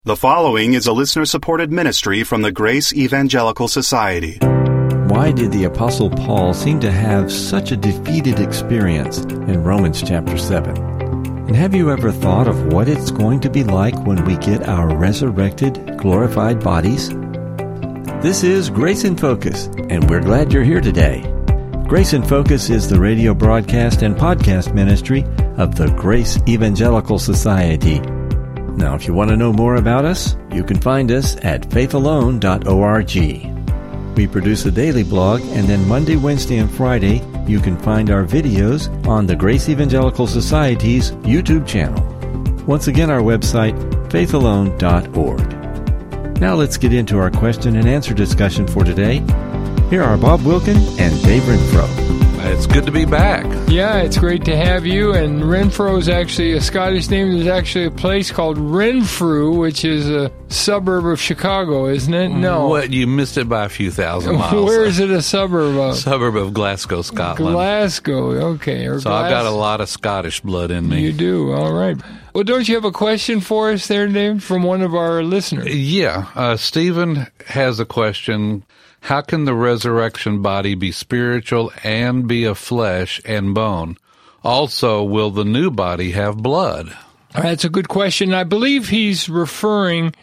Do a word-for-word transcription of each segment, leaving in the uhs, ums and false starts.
The following is a listener-supported ministry from the Grace Evangelical Society. Why did the Apostle Paul seem to have such a defeated experience in Romans chapter seven? And have you ever thought of what it's going to be like when we get our resurrected, glorified bodies? This is Grace in Focus, and we're glad you're here today. Grace in Focus is the radio broadcast and podcast ministry of the Grace Evangelical Society. Now, if you want to know more about us, you can find us at faith alone dot org. We produce a daily blog, and then Monday, Wednesday, and Friday, you can find our videos on the Grace Evangelical Society's YouTube channel. Once again, our website, faith alone dot org. Now let's get into our question and answer discussion for today. Here are Bob Wilkin and Dave Renfro. It's good to be back. Yeah, it's great to have you. And Renfro is actually a Scottish name. There's actually a place called Renfrew, which is a suburb of Chicago, isn't it? No. What? You missed it by a few thousand miles. Where is it a suburb of? Suburb of Glasgow, Scotland. Glasgow, okay. Or so Glas- I've got a lot of Scottish blood in me. You do, all right. Well, don't you have a question for us there, Dave, from one of our listeners? Yeah. Uh, Stephen has a question. How can the resurrection body be spiritual and be of flesh and bone? Also, will the new body have blood? That's a good question. I believe he's referring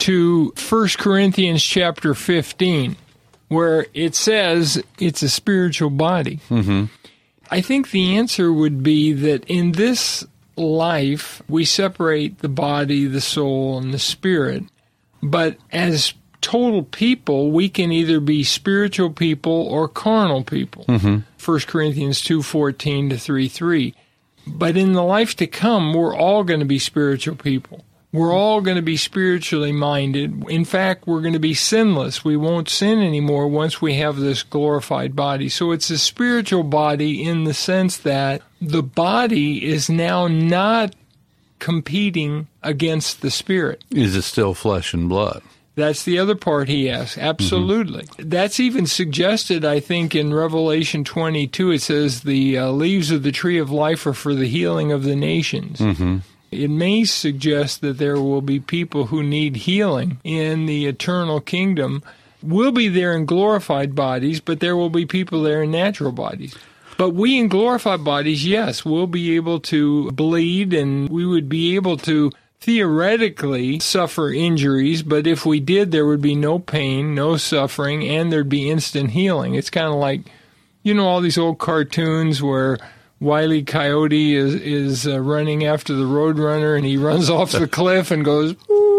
to First Corinthians chapter fifteen, where it says it's a spiritual body. Mm-hmm. I think the answer would be that in this life, we separate the body, the soul, and the spirit. But as total people, we can either be spiritual people or carnal people. Mm-hmm. First Corinthians two fourteen to three three. But in the life to come, we're all going to be spiritual people. We're all going to be spiritually minded. In fact, we're going to be sinless. We won't sin anymore once we have this glorified body. So it's a spiritual body in the sense that the body is now not competing against the spirit. Is it still flesh and blood? That's the other part he asks. Absolutely. Mm-hmm. That's even suggested, I think, in Revelation twenty-two. It says the uh, leaves of the tree of life are for the healing of the nations. Mm-hmm. It may suggest that there will be people who need healing in the eternal kingdom. We'll be there in glorified bodies, but there will be people there in natural bodies. But we in glorified bodies, yes, we'll be able to bleed, and we would be able to theoretically suffer injuries, but if we did, there would be no pain, no suffering, and there'd be instant healing. It's kind of like, you know, all these old cartoons where Wile E. Coyote is, is uh, running after the Roadrunner, and he runs off the cliff and goes,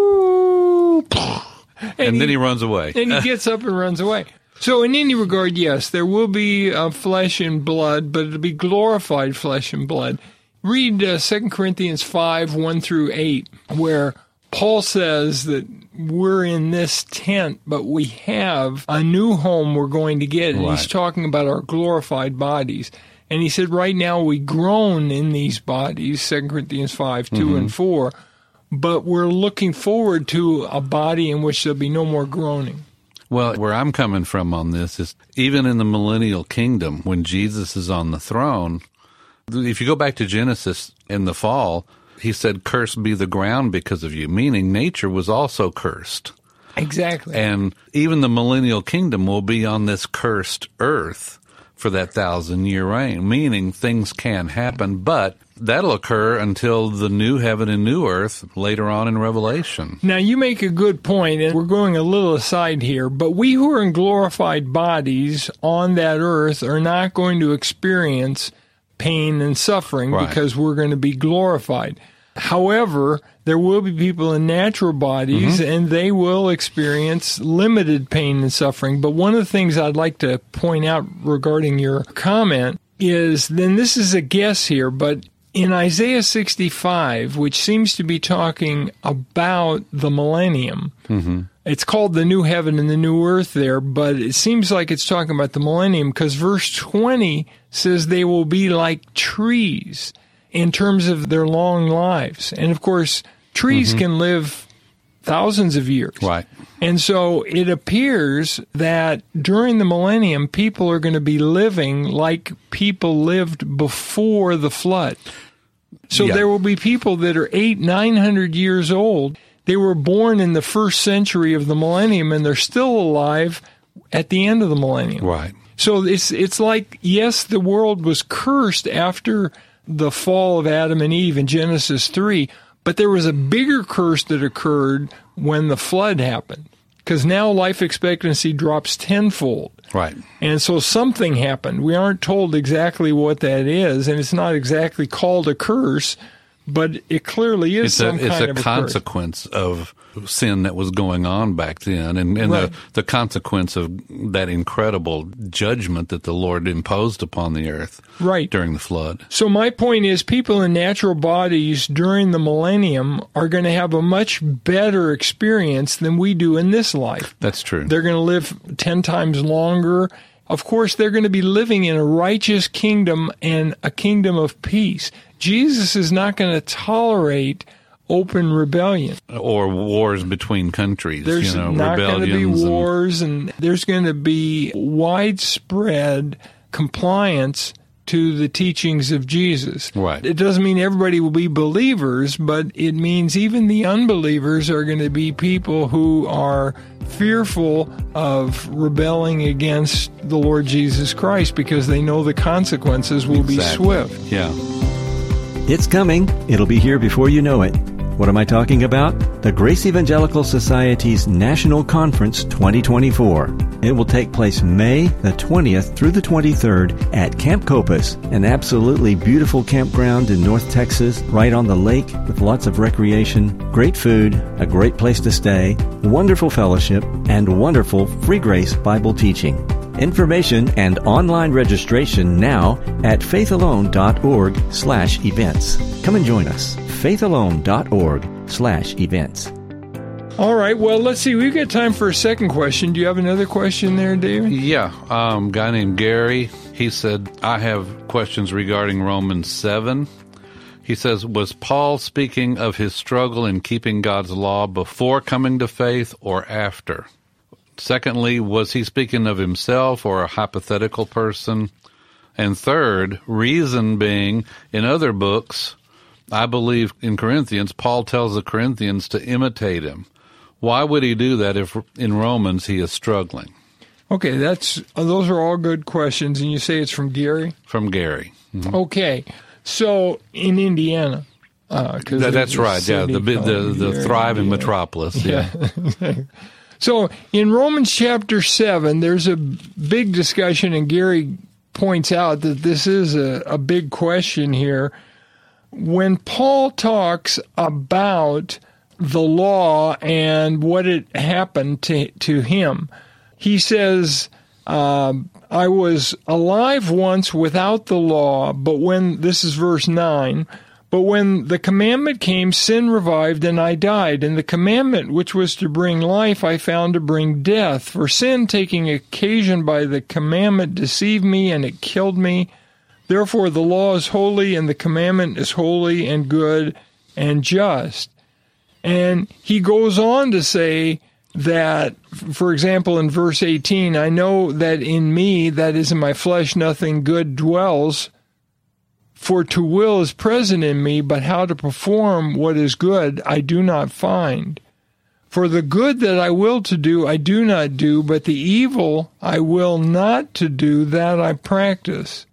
ooh, and, and he, then he runs away. and he gets up and runs away. So in any regard, yes, there will be uh, flesh and blood, but it'll be glorified flesh and blood. Read uh, Second Corinthians five, one through eight, where Paul says that we're in this tent, but we have a new home we're going to get. And right. He's talking about our glorified bodies. And he said, right now we groan in these bodies, Second Corinthians five, two, mm-hmm. and four, but we're looking forward to a body in which there'll be no more groaning. Well, where I'm coming from on this is even in the millennial kingdom, when Jesus is on the throne, if you go back to Genesis in the fall, he said, cursed be the ground because of you, meaning nature was also cursed. Exactly. And even the millennial kingdom will be on this cursed earth for that thousand-year reign, meaning things can happen, but that'll occur until the new heaven and new earth later on in Revelation. Now, you make a good point, and we're going a little aside here, but we who are in glorified bodies on that earth are not going to experience pain and suffering right. because we're going to be glorified. However, there will be people in natural bodies, mm-hmm. and they will experience limited pain and suffering. But one of the things I'd like to point out regarding your comment is, then this is a guess here, but in Isaiah sixty-five, which seems to be talking about the millennium, mm-hmm. it's called the new heaven and the new earth there, but it seems like it's talking about the millennium because verse twenty says they will be like trees in terms of their long lives. And, of course, trees mm-hmm. can live thousands of years. Right. And so it appears that during the millennium, people are going to be living like people lived before the flood. So yeah. there will be people that are eight, nine hundred years old They were born in the first century of the millennium, and they're still alive at the end of the millennium. Right. So it's it's like, yes, the world was cursed after the fall of Adam and Eve in Genesis three, but there was a bigger curse that occurred when the flood happened, because now life expectancy drops tenfold. Right. And so something happened. We aren't told exactly what that is, and it's not exactly called a curse, but it clearly is it's some a, it's kind a of a consequence curse. of sin that was going on back then, and, and Right. the, the consequence of that incredible judgment that the Lord imposed upon the earth Right. during the flood. So my point is, people in natural bodies during the millennium are going to have a much better experience than we do in this life. That's true. They're going to live ten times longer. Of course, they're going to be living in a righteous kingdom and a kingdom of peace. Jesus is not going to tolerate open rebellion. Or wars between countries. There's you know, not going to be rebellions and- wars, and there's going to be widespread compliance to the teachings of Jesus. Right. It doesn't mean everybody will be believers, but it means even the unbelievers are going to be people who are fearful of rebelling against the Lord Jesus Christ because they know the consequences will be Exactly. swift. Yeah. It's coming. It'll be here before you know it. What am I talking about? The Grace Evangelical Society's National Conference twenty twenty-four. It will take place May the twentieth through the twenty-third at Camp Copus, an absolutely beautiful campground in North Texas, right on the lake with lots of recreation, great food, a great place to stay, wonderful fellowship, and wonderful free grace Bible teaching. Information and online registration now at faithalone.org slash events. Come and join us. faithalone.org slash events. All right, well, let's see. We've got time for a second question. Do you have another question there, David? Yeah. Um, a guy named Gary, he said, I have questions regarding Romans seven. He says, was Paul speaking of his struggle in keeping God's law before coming to faith or after? Secondly, was he speaking of himself or a hypothetical person? And third, reason being, in other books, I believe in Corinthians, Paul tells the Corinthians to imitate him. Why would he do that if in Romans he is struggling? Okay, that's uh, those are all good questions, and you say it's from Gary? From Gary. Mm-hmm. Okay, so in Indiana. Uh, 'cause That, there's that's a right, yeah, city the the, called the, the Gary, thriving Indiana. metropolis. Yeah. Yeah. So in Romans chapter seven, there's a big discussion, and Gary points out that this is a, a big question here. When Paul talks about the law and what it happened to, to him, he says, um, I was alive once without the law, but when, this is verse nine, but when the commandment came, sin revived, and I died. And the commandment which was to bring life, I found to bring death. For sin, taking occasion by the commandment, deceived me, and it killed me. Therefore the law is holy, and the commandment is holy and good and just. And he goes on to say that, for example, in verse eighteen, I know that in me, that is in my flesh, nothing good dwells. For to will is present in me, but how to perform what is good I do not find. For the good that I will to do I do not do, but the evil I will not to do, that I practice.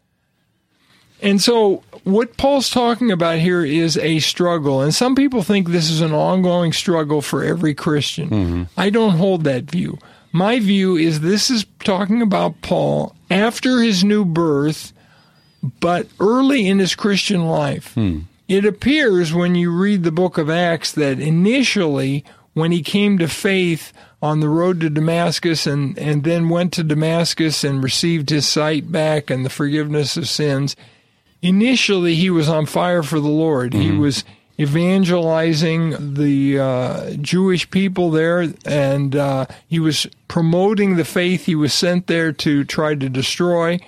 And so what Paul's talking about here is a struggle. And some people think this is an ongoing struggle for every Christian. Mm-hmm. I don't hold that view. My view is this is talking about Paul after his new birth, but early in his Christian life. Hmm. It appears when you read the book of Acts that initially, when he came to faith on the road to Damascus and, and then went to Damascus and received his sight back and the forgiveness of sins, initially he was on fire for the Lord. Mm-hmm. He was evangelizing the uh, Jewish people there, and uh, he was promoting the faith he was sent there to try to destroy.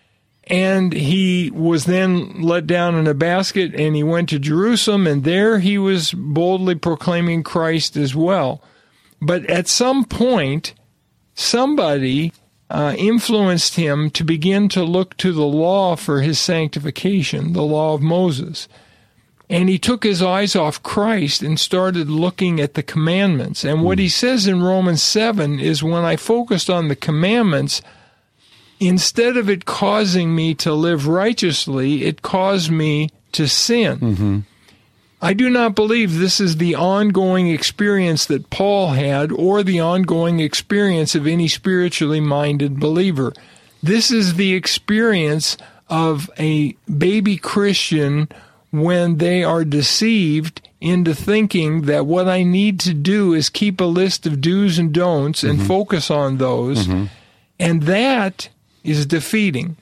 And he was then let down in a basket, and he went to Jerusalem, and there he was boldly proclaiming Christ as well. But at some point, somebody uh, influenced him to begin to look to the law for his sanctification, the law of Moses. And he took his eyes off Christ and started looking at the commandments. And what he says in Romans seven is, when I focused on the commandments, instead of it causing me to live righteously, it caused me to sin. Mm-hmm. I do not believe this is the ongoing experience that Paul had or the ongoing experience of any spiritually minded believer. This is the experience of a baby Christian when they are deceived into thinking that what I need to do is keep a list of do's and don'ts and mm-hmm. focus on those. Mm-hmm. And that is defeating.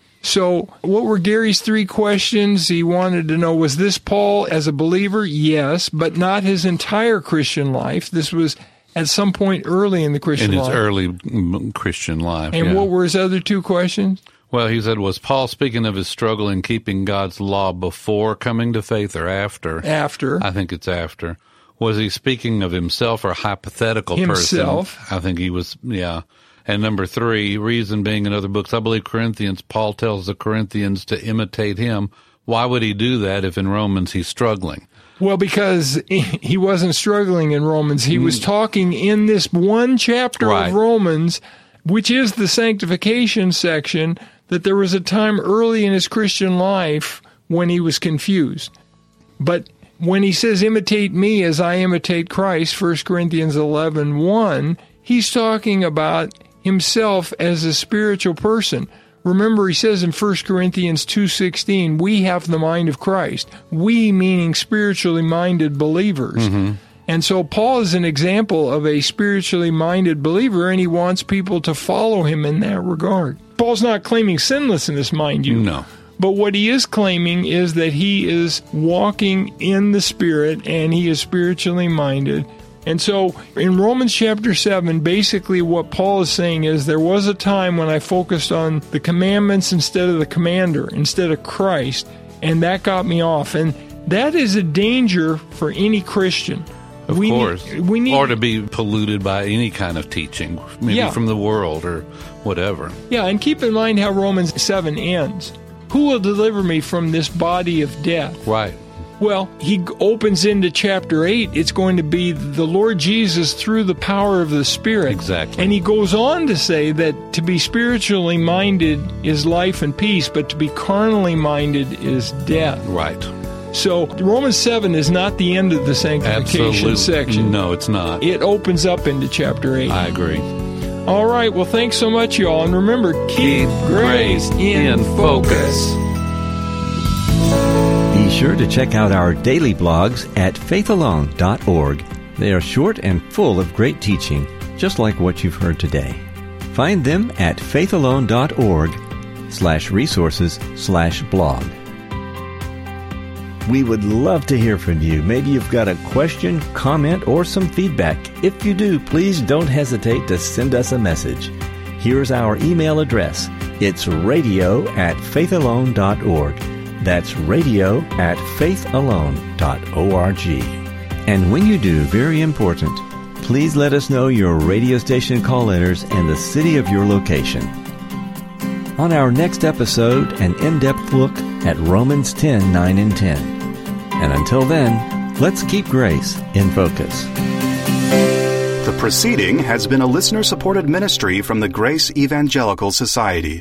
So what were Gary's three questions? He wanted to know, was this Paul as a believer? Yes, but not his entire Christian life. This was at some point early in the Christian in life. In his early Christian life. And yeah. what were his other two questions? Well, he said, was Paul speaking of his struggle in keeping God's law before coming to faith or after? After. I think it's after. Was he speaking of himself or a hypothetical himself. person? I think he was, yeah. And number three, reason being in other books, I believe Corinthians, Paul tells the Corinthians to imitate him. Why would he do that if in Romans he's struggling? Well, because he wasn't struggling in Romans. He was talking in this one chapter right. of Romans, which is the sanctification section, that there was a time early in his Christian life when he was confused. But when he says, imitate me as I imitate Christ, First Corinthians eleven one, he's talking about himself as a spiritual person. Remember, he says in First Corinthians two sixteen, we have the mind of Christ. We, meaning spiritually minded believers. Mm-hmm. And so Paul is an example of a spiritually minded believer, and he wants people to follow him in that regard. Paul's not claiming sinlessness, mind you. No. But what he is claiming is that he is walking in the Spirit, and he is spiritually minded. And so in Romans chapter seven, basically what Paul is saying is, there was a time when I focused on the commandments instead of the commander, instead of Christ, and that got me off. And that is a danger for any Christian. Of we course. Need, we need, or to be polluted by any kind of teaching, maybe yeah. from the world or whatever. Yeah, and keep in mind how Romans seven ends. Who will deliver me from this body of death? Right. Well, he opens into chapter eight. It's going to be the Lord Jesus through the power of the Spirit. Exactly. And he goes on to say that to be spiritually minded is life and peace, but to be carnally minded is death. Right. So Romans seven is not the end of the sanctification Absolutely. section. No, it's not. It opens up into chapter eight. I agree. All right. Well, thanks so much, y'all. And remember, keep, keep grace, grace in, in focus. focus. Be sure to check out our daily blogs at faith alone dot org. They are short and full of great teaching, just like what you've heard today. Find them at faith alone dot org slash resources slash blog. We would love to hear from you. Maybe you've got a question, comment, or some feedback. If you do, please don't hesitate to send us a message. Here's our email address. It's radio at faith alone dot org. That's radio at faith alone dot org. And when you do, very important, please let us know your radio station call letters and the city of your location. On our next episode, an in-depth look at Romans ten, nine, and ten. And until then, let's keep grace in focus. The proceeding has been a listener-supported ministry from the Grace Evangelical Society.